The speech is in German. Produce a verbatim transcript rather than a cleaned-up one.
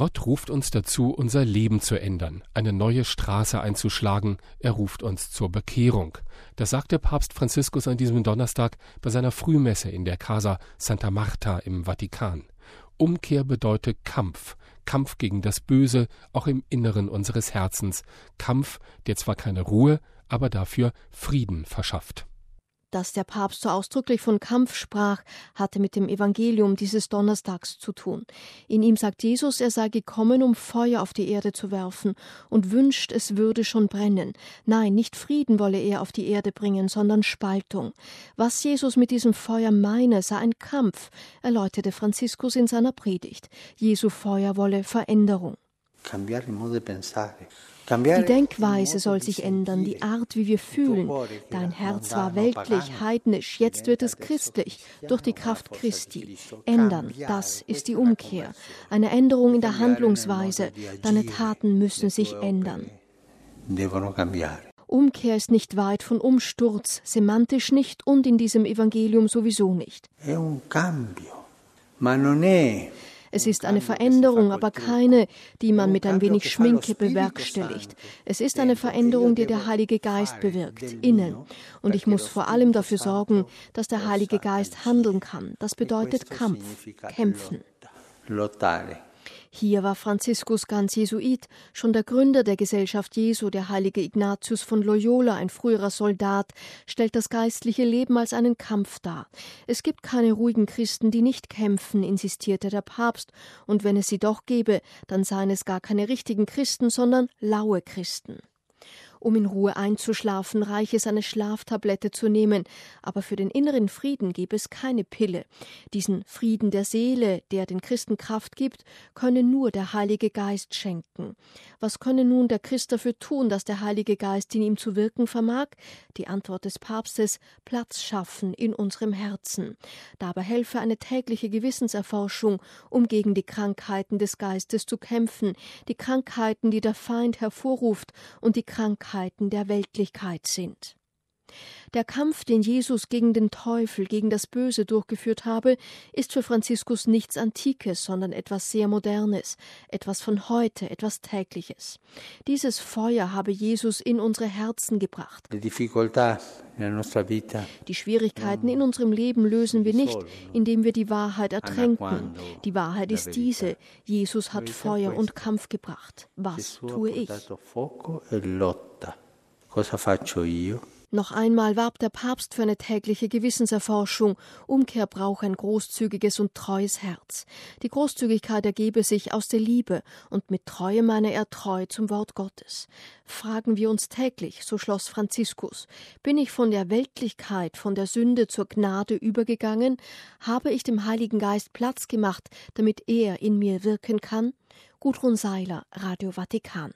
Gott ruft uns dazu, unser Leben zu ändern, eine neue Straße einzuschlagen. Er ruft uns zur Bekehrung. Das sagte Papst Franziskus an diesem Donnerstag bei seiner Frühmesse in der Casa Santa Marta im Vatikan. Umkehr bedeutet Kampf. Kampf gegen das Böse, auch im Inneren unseres Herzens. Kampf, der zwar keine Ruhe, aber dafür Frieden verschafft. Dass der Papst so ausdrücklich von Kampf sprach, hatte mit dem Evangelium dieses Donnerstags zu tun. In ihm sagt Jesus, er sei gekommen, um Feuer auf die Erde zu werfen und wünscht, es würde schon brennen. Nein, nicht Frieden wolle er auf die Erde bringen, sondern Spaltung. Was Jesus mit diesem Feuer meine, sei ein Kampf, erläuterte Franziskus in seiner Predigt. Jesu Feuer wolle Veränderung. Die Denkweise soll sich ändern, die Art, wie wir fühlen. Dein Herz war weltlich, heidnisch, jetzt wird es christlich, durch die Kraft Christi. Ändern, das ist die Umkehr. Eine Änderung in der Handlungsweise. Deine Taten müssen sich ändern. Umkehr ist nicht weit von Umsturz, semantisch nicht und in diesem Evangelium sowieso nicht. Es ist eine Veränderung, aber keine, die man mit ein wenig Schminke bewerkstelligt. Es ist eine Veränderung, die der Heilige Geist bewirkt, innen. Und ich muss vor allem dafür sorgen, dass der Heilige Geist handeln kann. Das bedeutet Kampf, kämpfen. Hier war Franziskus ganz Jesuit, schon der Gründer der Gesellschaft Jesu, der heilige Ignatius von Loyola, ein früherer Soldat, stellt das geistliche Leben als einen Kampf dar. Es gibt keine ruhigen Christen, die nicht kämpfen, insistierte der Papst, und wenn es sie doch gäbe, dann seien es gar keine richtigen Christen, sondern laue Christen. Um in Ruhe einzuschlafen, reiche es, eine Schlaftablette zu nehmen. Aber für den inneren Frieden gebe es keine Pille. Diesen Frieden der Seele, der den Christen Kraft gibt, könne nur der Heilige Geist schenken. Was könne nun der Christ dafür tun, dass der Heilige Geist in ihm zu wirken vermag? Die Antwort des Papstes: Platz schaffen in unserem Herzen. Dabei helfe eine tägliche Gewissenserforschung, um gegen die Krankheiten des Geistes zu kämpfen, die Krankheiten, die der Feind hervorruft und die Krankheiten der Weltlichkeit sind. Der Kampf, den Jesus gegen den Teufel, gegen das Böse durchgeführt habe, ist für Franziskus nichts Antikes, sondern etwas sehr Modernes, etwas von heute, etwas Tägliches. Dieses Feuer habe Jesus in unsere Herzen gebracht. Die Schwierigkeiten in unserem Leben lösen wir nicht, indem wir die Wahrheit ertränken. Die Wahrheit ist diese: Jesus hat Feuer und Kampf gebracht. Was tue ich? Noch einmal warb der Papst für eine tägliche Gewissenserforschung. Umkehr braucht ein großzügiges und treues Herz. Die Großzügigkeit ergebe sich aus der Liebe, und mit Treue meine er treu zum Wort Gottes. Fragen wir uns täglich, so schloss Franziskus: Bin ich von der Weltlichkeit, von der Sünde zur Gnade übergegangen? Habe ich dem Heiligen Geist Platz gemacht, damit er in mir wirken kann? Gudrun Seiler, Radio Vatikan.